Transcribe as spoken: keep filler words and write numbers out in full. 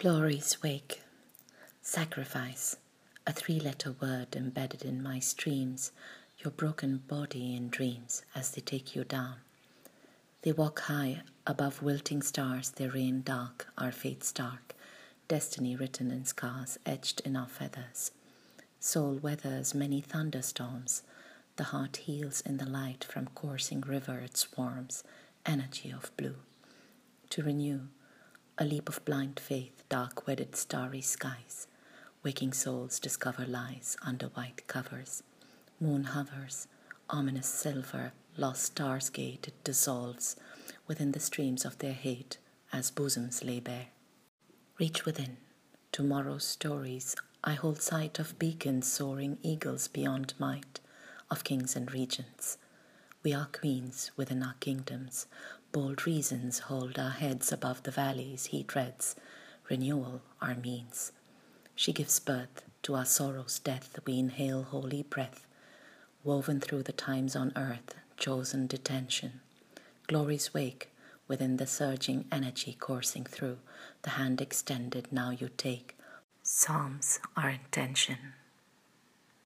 Glory's wake, sacrifice, a three-letter word embedded in my streams, your broken body in dreams as they take you down. They walk high above wilting stars, they rain dark, our fates dark, destiny written in scars etched in our feathers. Soul weathers many thunderstorms, the heart heals in the light from coursing river it swarms, energy of blue. To renew, a leap of blind faith, dark wedded starry skies. Waking souls discover lies under white covers. Moon hovers, ominous silver, lost stars gate it dissolves within the streams of their hate as bosoms lay bare. Reach within, tomorrow's stories, I hold sight of beacons soaring eagles beyond might, of kings and regents. We are queens within our kingdoms, bold reasons hold our heads above the valleys he treads, renewal our means. She gives birth to our sorrow's death, we inhale holy breath, woven through the times on earth, chosen detention. Glory's wake, within the surging energy coursing through, the hand extended now you take. Psalms our intention.